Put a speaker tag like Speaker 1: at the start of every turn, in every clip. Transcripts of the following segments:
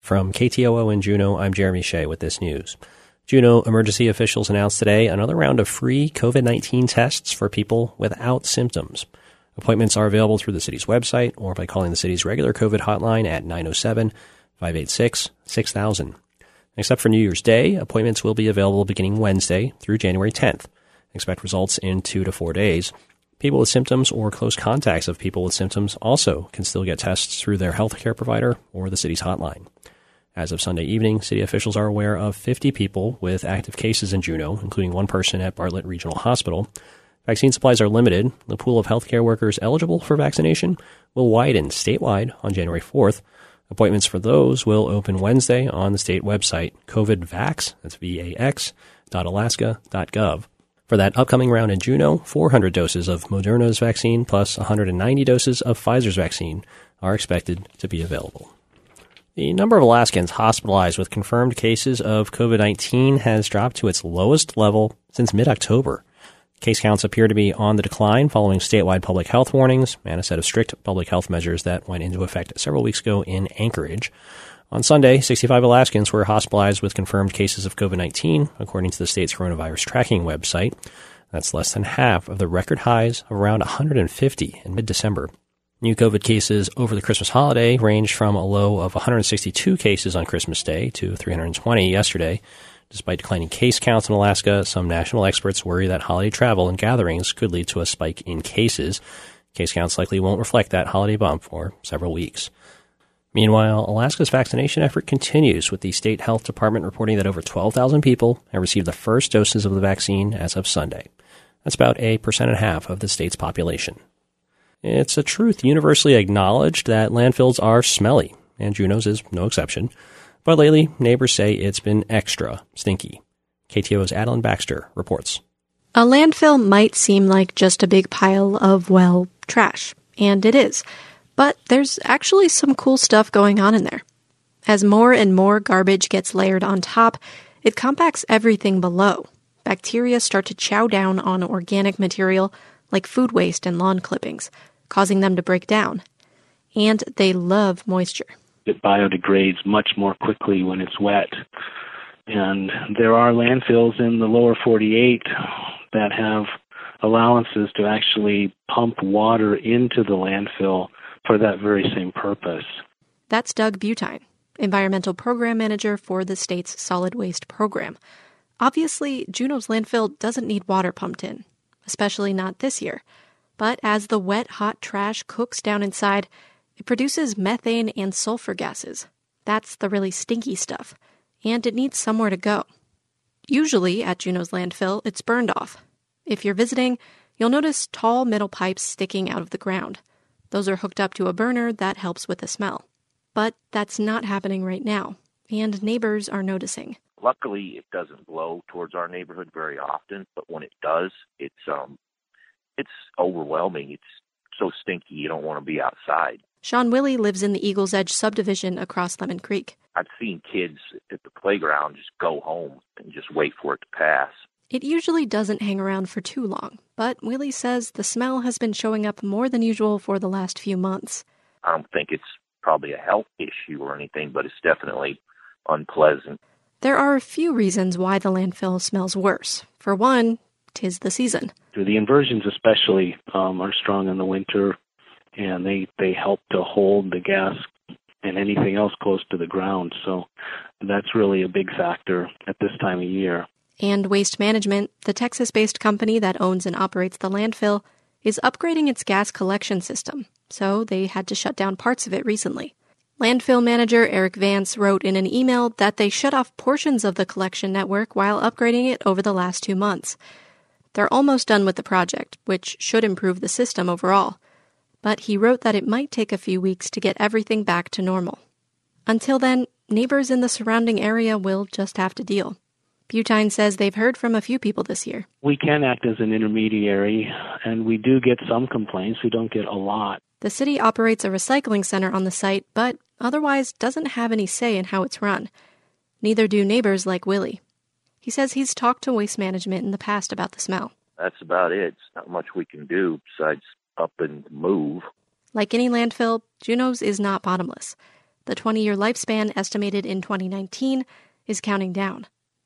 Speaker 1: From KTOO in Juneau, I'm Jeremy Shea with this news. Juneau emergency officials announced today another round of free COVID-19 tests for people without symptoms. Appointments are available through the city's website or by calling the city's regular COVID hotline at 907-586-6000. Except for New Year's Day, appointments will be available beginning Wednesday through January 10th. Expect results in 2 to 4 days. People with symptoms or close contacts of people with symptoms also can still get tests through their healthcare provider or the city's hotline. As of Sunday evening, city officials are aware of 50 people with active cases in Juneau, including one person at Bartlett Regional Hospital. Vaccine supplies are limited. The pool of healthcare workers eligible for vaccination will widen statewide on January 4th. Appointments for those will open Wednesday on the state website, COVIDVax, that's vax.alaska.gov. For that upcoming round in Juneau, 400 doses of Moderna's vaccine plus 190 doses of Pfizer's vaccine are expected to be available. The number of Alaskans hospitalized with confirmed cases of COVID-19 has dropped to its lowest level since mid-October. Case counts appear to be on the decline following statewide public health warnings and a set of strict public health measures that went into effect several weeks ago in Anchorage. On Sunday, 65 Alaskans were hospitalized with confirmed cases of COVID-19, according to the state's coronavirus tracking website. That's less than half of the record highs of around 150 in mid-December. New COVID cases over the Christmas holiday ranged from a low of 162 cases on Christmas Day to 320 yesterday. Despite declining case counts in Alaska, some national experts worry that holiday travel and gatherings could lead to a spike in cases. Case counts likely won't reflect that holiday bump for several weeks. Meanwhile, Alaska's vaccination effort continues, with the state health department reporting that over 12,000 people have received the first doses of the vaccine as of Sunday. That's about 1.5% of the state's population. It's a truth universally acknowledged that landfills are smelly, and Juneau's is no exception. But lately, neighbors say it's been extra stinky. KTOO's Adeline Baxter reports.
Speaker 2: A landfill might seem like just a big pile of, well, trash, and it is. But there's actually some cool stuff going on in there. As more and more garbage gets layered on top, it compacts everything below. Bacteria start to chow down on organic material like food waste and lawn clippings, causing them to break down. And they love moisture.
Speaker 3: It biodegrades much more quickly when it's wet. And there are landfills in the lower 48 that have allowances to actually pump water into the landfill for that very same purpose.
Speaker 2: That's Doug Butine, Environmental Program Manager for the state's Solid Waste Program. Obviously, Juneau's landfill doesn't need water pumped in, especially not this year. But as the wet, hot trash cooks down inside, it produces methane and sulfur gases. That's the really stinky stuff, and it needs somewhere to go. Usually, at Juneau's landfill, it's burned off. If you're visiting, you'll notice tall metal pipes sticking out of the ground. Those are hooked up to a burner that helps with the smell. But that's not happening right now, and neighbors are noticing.
Speaker 4: Luckily, it doesn't blow towards our neighborhood very often, but when it does, it's overwhelming. It's so stinky you don't want to be outside.
Speaker 2: Sean Willey lives in the Eagles Edge subdivision across Lemon Creek.
Speaker 4: I've seen kids at the playground just go home and just wait for it to pass.
Speaker 2: It usually doesn't hang around for too long, but Willey says the smell has been showing up more than usual for the last few months.
Speaker 4: I don't think it's probably a health issue or anything, but it's definitely unpleasant.
Speaker 2: There are a few reasons why the landfill smells worse. For one, 'tis the season.
Speaker 3: The inversions especially are strong in the winter, and they help to hold the gas and anything else close to the ground. So that's really a big factor at this time of year.
Speaker 2: And Waste Management, the Texas-based company that owns and operates the landfill, is upgrading its gas collection system, so they had to shut down parts of it recently. Landfill manager Eric Vance wrote in an email that they shut off portions of the collection network while upgrading it over the last 2 months. They're almost done with the project, which should improve the system overall. But he wrote that it might take a few weeks to get everything back to normal. Until then, neighbors in the surrounding area will just have to deal. Butine says they've heard from a few people this year.
Speaker 3: We can act as an intermediary, and we do get some complaints. We don't get a lot.
Speaker 2: The city operates a recycling center on the site, but otherwise doesn't have any say in how it's run. Neither do neighbors like Willie. He says he's talked to Waste Management in the past about the smell.
Speaker 4: That's about it. It's not much we can do besides up and move.
Speaker 2: Like any landfill, Juneau's is not bottomless. The 20-year lifespan estimated in 2019 is counting down.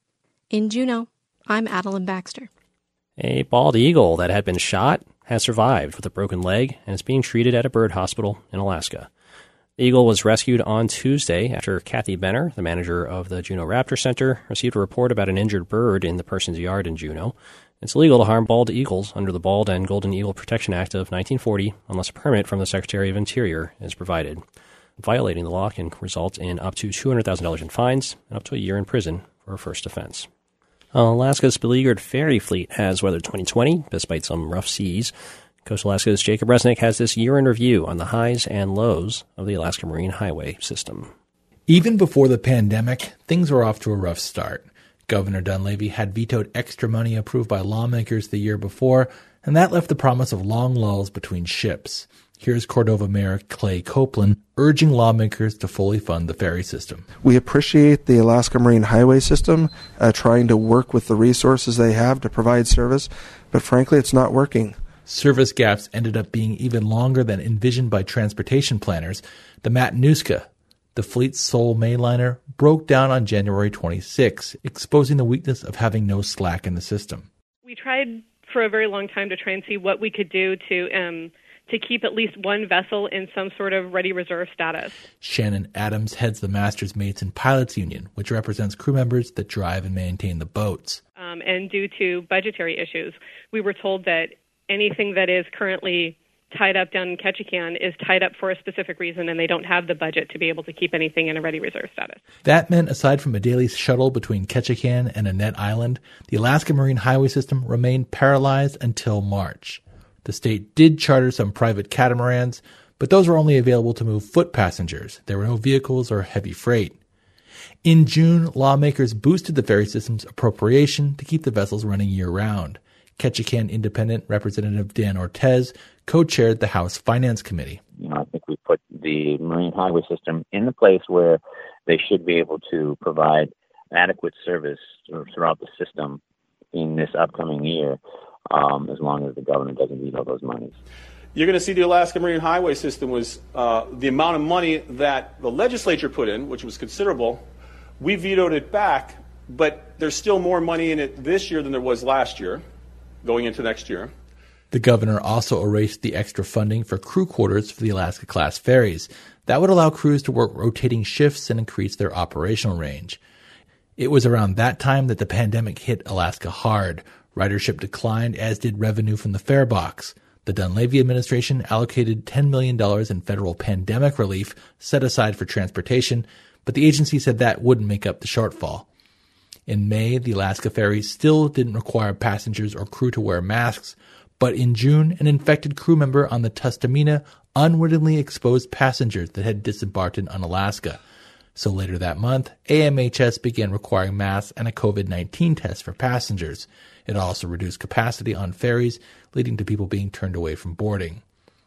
Speaker 2: In Juneau, I'm Adeline Baxter.
Speaker 1: A bald eagle that had been shot has survived with a broken leg and is being treated at a bird hospital in Alaska. The eagle was rescued on Tuesday after Kathy Benner, the manager of the Juneau Raptor Center, received a report about an injured bird in the person's yard in Juneau. It's illegal to harm bald eagles under the Bald and Golden Eagle Protection Act of 1940 unless a permit from the Secretary of Interior is provided. Violating the law can result in up to $200,000 in fines and up to a year in prison for a first offense. Alaska's beleaguered ferry fleet has weathered 2020 despite some rough seas. Coastal Alaska's Jacob Resnick has this year in review on the highs and lows of the Alaska Marine Highway system.
Speaker 5: Even before the pandemic, things were off to a rough start. Governor Dunleavy had vetoed extra money approved by lawmakers the year before, and that left the promise of long lulls between ships. Here's Cordova Mayor Clay Copeland urging lawmakers to fully fund the ferry system.
Speaker 6: We appreciate the Alaska Marine Highway system trying to work with the resources they have to provide service, but frankly, it's not working.
Speaker 5: Service gaps ended up being even longer than envisioned by transportation planners. The Matanuska, the fleet's sole mainliner, broke down on January 26, exposing the weakness of having no slack in the system.
Speaker 7: We tried for a very long time to try and see what we could do to keep at least one vessel in some sort of ready reserve status.
Speaker 5: Shannon Adams heads the Masters, Mates, and Pilots Union, which represents crew members that drive and maintain the boats.
Speaker 7: And due to budgetary issues, we were told that anything that is currently tied up down in Ketchikan is tied up for a specific reason, and they don't have the budget to be able to keep anything in a ready reserve status.
Speaker 5: That meant, aside from a daily shuttle between Ketchikan and Annette Island, the Alaska Marine Highway system remained paralyzed until March. The state did charter some private catamarans, but those were only available to move foot passengers. There were no vehicles or heavy freight. In June, lawmakers boosted the ferry system's appropriation to keep the vessels running year-round. Ketchikan Independent Representative Dan Ortez co-chaired the House Finance Committee.
Speaker 8: I think we put the Marine Highway system in the place where they should be able to provide adequate service throughout the system in this upcoming year. As long as the government doesn't veto those monies.
Speaker 9: You're going to see the Alaska Marine Highway system was the amount of money that the legislature put in, which was considerable. We vetoed it back, but there's still more money in it this year than there was last year, going into next year.
Speaker 5: The governor also erased the extra funding for crew quarters for the Alaska-class ferries. That would allow crews to work rotating shifts and increase their operational range. It was around that time that the pandemic hit Alaska hard. Ridership declined, as did revenue from the fare box. The Dunleavy administration allocated $10 million in federal pandemic relief set aside for transportation, but the agency said that wouldn't make up the shortfall. In May, the Alaska ferries still didn't require passengers or crew to wear masks, but in June, an infected crew member on the Tustumena unwittingly exposed passengers that had disembarked in Unalaska. So later that month, AMHS began requiring masks and a COVID-19 test for passengers. It also reduced capacity on ferries, leading to people being turned away from boarding.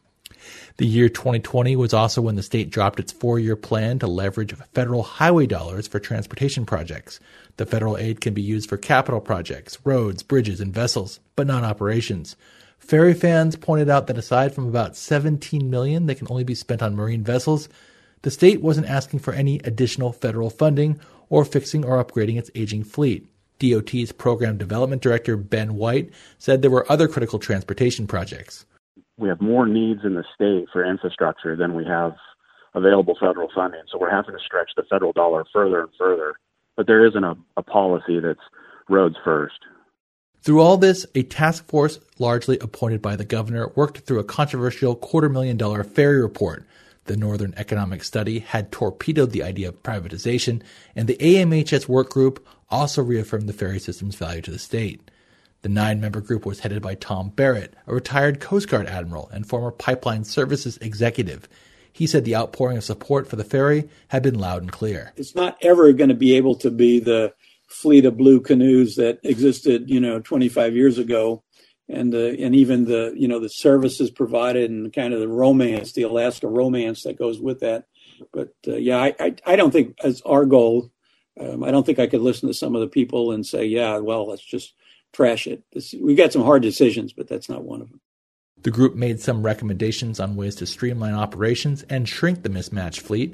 Speaker 5: The year 2020 was also when the state dropped its 4-year plan to leverage federal highway dollars for transportation projects. The federal aid can be used for capital projects, roads, bridges, and vessels, but not operations. Ferry fans pointed out that aside from about $17 million that can only be spent on marine vessels, the state wasn't asking for any additional federal funding or fixing or upgrading its aging fleet. DOT's Program Development Director, Ben White, said there were other critical transportation projects.
Speaker 10: We have more needs in the state for infrastructure than we have available federal funding, so we're having to stretch the federal dollar further and further. But there isn't a policy that's roads first.
Speaker 5: Through all this, a task force largely appointed by the governor worked through a controversial $250,000 ferry report. The Northern Economic Study had torpedoed the idea of privatization, and the AMHS work group also reaffirmed the ferry system's value to the state. The 9-member group was headed by Tom Barrett, a retired Coast Guard admiral and former pipeline services executive. He said the outpouring of support for the ferry had been loud and clear.
Speaker 11: It's not ever going to be able to be the fleet of blue canoes that existed, 25 years ago. And even the services provided and kind of the romance, the Alaska romance that goes with that. But I don't think as our goal, I don't think I could listen to some of the people and say, let's just trash it. We got some hard decisions, but that's not one of them.
Speaker 5: The group made some recommendations on ways to streamline operations and shrink the mismatched fleet.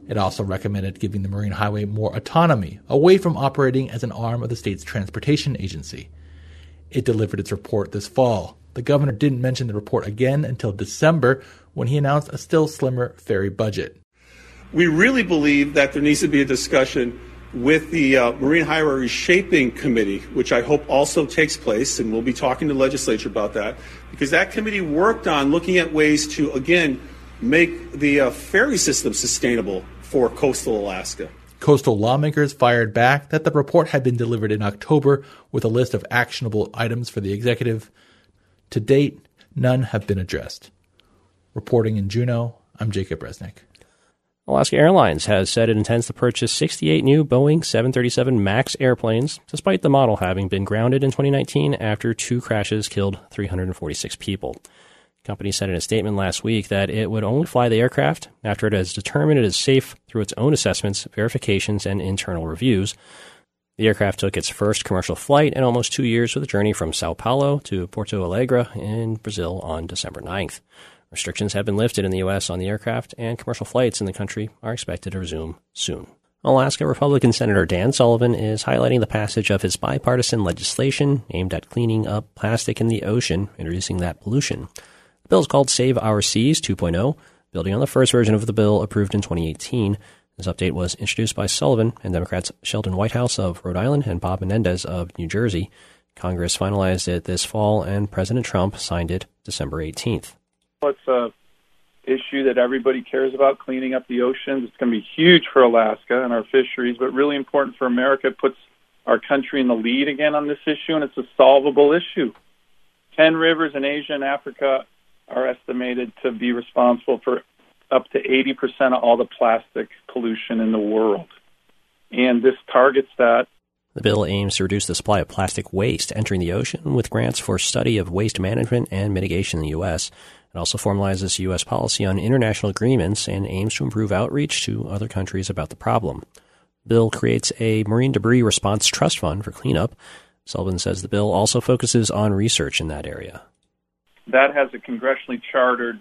Speaker 5: It also recommended giving the Marine Highway more autonomy, away from operating as an arm of the state's transportation agency. It delivered its report this fall. The governor didn't mention the report again until December, when he announced a still slimmer ferry budget.
Speaker 9: We really believe that there needs to be a discussion with the Marine Highway Reshaping Committee, which I hope also takes place, and we'll be talking to the legislature about that, because that committee worked on looking at ways to, again, make the ferry system sustainable for coastal Alaska.
Speaker 5: Coastal lawmakers fired back that the report had been delivered in October with a list of actionable items for the executive. To date, none have been addressed. Reporting in Juneau, I'm Jacob Resnick.
Speaker 1: Alaska Airlines has said it intends to purchase 68 new Boeing 737 MAX airplanes, despite the model having been grounded in 2019 after 2 crashes killed 346 people. The company said in a statement last week that it would only fly the aircraft after it has determined it is safe through its own assessments, verifications, and internal reviews. The aircraft took its first commercial flight in almost 2 years with a journey from Sao Paulo to Porto Alegre in Brazil on December 9th. Restrictions have been lifted in the U.S. on the aircraft, and commercial flights in the country are expected to resume soon. Alaska Republican Senator Dan Sullivan is highlighting the passage of his bipartisan legislation aimed at cleaning up plastic in the ocean and reducing that pollution. The bill is called Save Our Seas 2.0, building on the first version of the bill approved in 2018. This update was introduced by Sullivan and Democrats Sheldon Whitehouse of Rhode Island and Bob Menendez of New Jersey. Congress finalized it this fall, and President Trump signed it December 18th.
Speaker 12: It's an issue that everybody cares about, cleaning up the oceans. It's going to be huge for Alaska and our fisheries, but really important for America. It puts our country in the lead again on this issue, and it's a solvable issue. 10 rivers in Asia and Africa are estimated to be responsible for up to 80% of all the plastic pollution in the world. And this targets that.
Speaker 1: The bill aims to reduce the supply of plastic waste entering the ocean with grants for study of waste management and mitigation in the U.S. It also formalizes U.S. policy on international agreements and aims to improve outreach to other countries about the problem. The bill creates a marine debris response trust fund for cleanup. Sullivan says the bill also focuses on research in that area.
Speaker 12: That has a congressionally chartered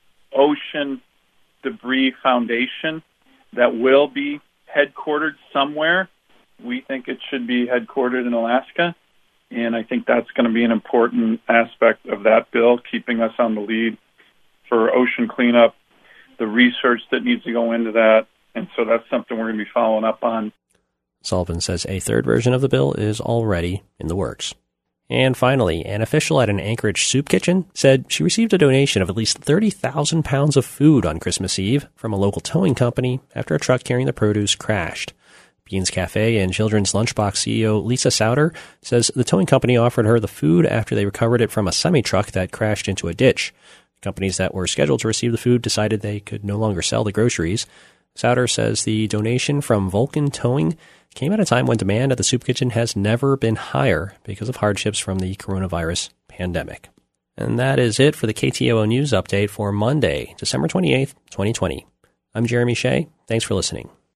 Speaker 12: ocean debris foundation that will be headquartered somewhere. We think it should be headquartered in Alaska, and I think that's going to be an important aspect of that bill, keeping us on the lead for ocean cleanup, the research that needs to go into that, and so that's something we're going to be following up on.
Speaker 1: Sullivan says a third version of the bill is already in the works. And finally, an official at an Anchorage soup kitchen said she received a donation of at least 30,000 pounds of food on Christmas Eve from a local towing company after a truck carrying the produce crashed. Beans Cafe and Children's Lunchbox CEO Lisa Souter says the towing company offered her the food after they recovered it from a semi-truck that crashed into a ditch. Companies that were scheduled to receive the food decided they could no longer sell the groceries. Souter says the donation from Vulcan Towing came at a time when demand at the soup kitchen has never been higher because of hardships from the coronavirus pandemic. And that is it for the KTOO News Update for Monday, December 28th, 2020. I'm Jeremy Shea. Thanks for listening.